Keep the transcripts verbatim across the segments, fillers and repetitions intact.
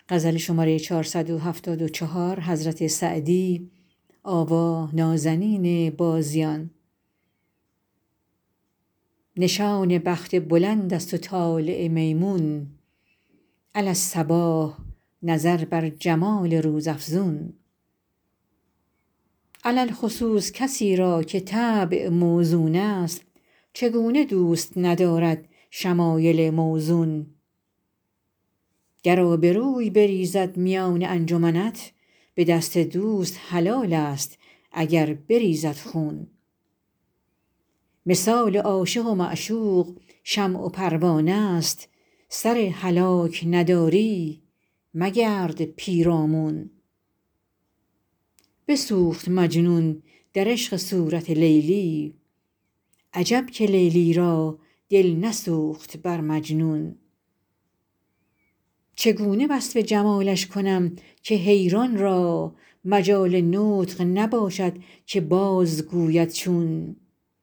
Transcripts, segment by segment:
نشان بخت بلندست و طالع میمون علی الصباح نظر بر جمال روزافزون علی الخصوص کسی را که طبع موزونست چگونه دوست ندارد شمایل موزون گر آبروی بریزد میان انجمنت به دست دوست حلالست اگر بریزد خون مثال عاشق و معشوق شمع و پروانه ست سر هلاک نداری مگرد پیرامون بسوخت مجنون در عشق صورت لیلی عجب که لیلی را دل نسوخت بر مجنون چگونه وصف جمالش کنم که حیران را مجال نطق نباشد که باز گوید چون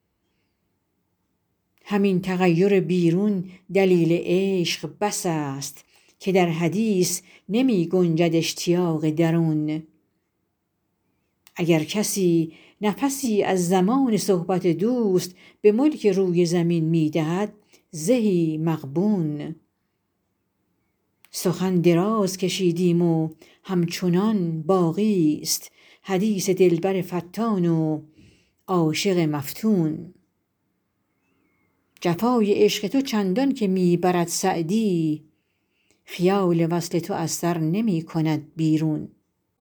همین تغیر بیرون دلیل عشق بس است که در حدیث نمی گنجد اشتیاق درون اگر کسی نفسی از زمان صحبت دوست به ملک روی زمین می دهد زهی مغبون سخن دراز کشیدیم و همچنان باقیست حدیث دلبر فتان و عاشق مفتون جفای عشق تو چندان که می برد سعدی خیال وصل تو از سر نمی کند بیرون